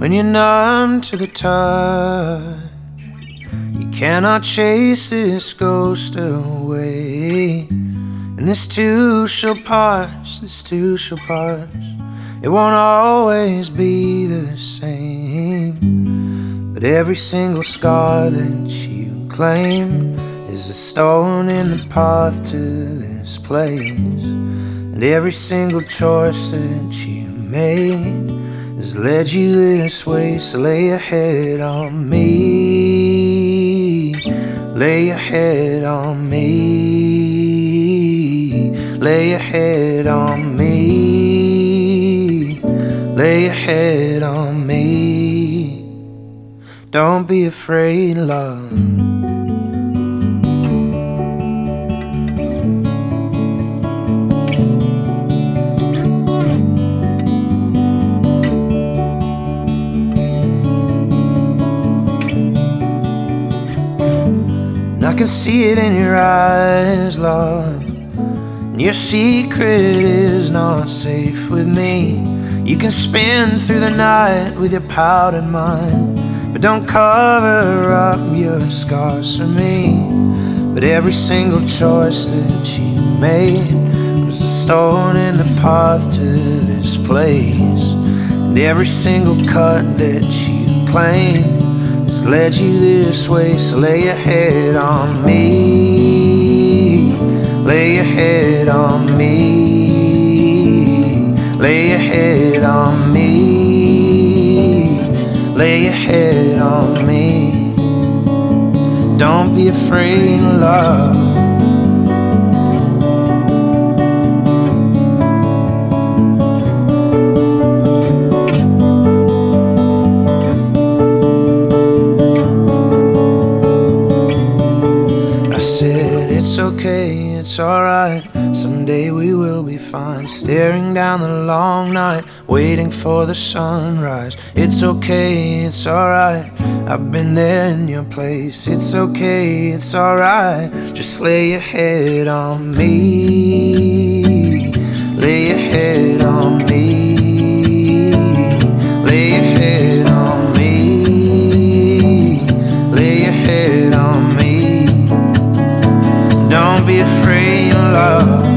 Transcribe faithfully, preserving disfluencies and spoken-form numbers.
when you're numb to the touch. You cannot chase this ghost away, and this too shall pass, this too shall pass. It won't always be the same, but every single scar that you claim is a stone in the path to this place. And every single choice that you made has led you this way. So lay your head on me, lay your head on me, lay your head on me, lay your head on me. Don't be afraid, love. I can see it in your eyes, love. And your secret is not safe with me. You can spin through the night with your powdered mind, but don't cover up your scars for me. But every single choice that you made was a stone in the path to this place. And every single cut that you claimed has led you this way. So lay your head on me, lay your head on me, lay your head on me, lay your head on me. Don't be afraid, love. It's okay, it's alright, someday we will be fine. Staring down the long night, waiting for the sunrise. It's okay, it's alright, I've been there in your place. It's okay, it's alright, just lay your head on me, lay your head on me, lay your head on me, lay your head on me. Don't be afraid, love.